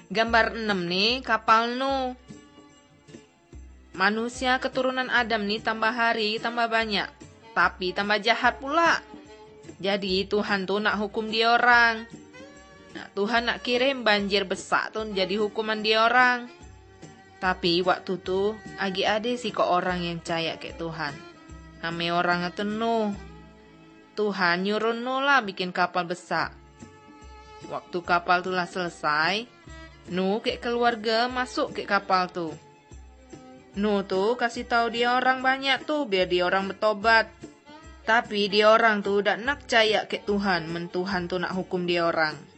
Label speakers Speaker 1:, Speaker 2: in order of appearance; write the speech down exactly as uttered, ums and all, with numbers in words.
Speaker 1: Gambar enam nih kapal Nuh. Manusia keturunan Adam nih tambah hari tambah banyak, tapi tambah jahat pula. Jadi Tuhan tuh nak hukum dia orang. Nah, Tuhan nak kirim banjir besar tuh jadi hukuman dia orang. Tapi waktu tuh agi ada sih kok orang yang percaya kayak Tuhan. Ame orang itu Nuh. Tuhan nyuruh Nuh lah bikin kapal besar. Waktu kapal tuh lah selesai, Nuh kayak keluarga masuk ke kapal tuh. Nuh tuh kasih tahu dia orang banyak tuh biar dia orang bertobat. Tapi dia orang tuh udah nak percaya ke Tuhan, men Tuhan tuh nak hukum dia orang.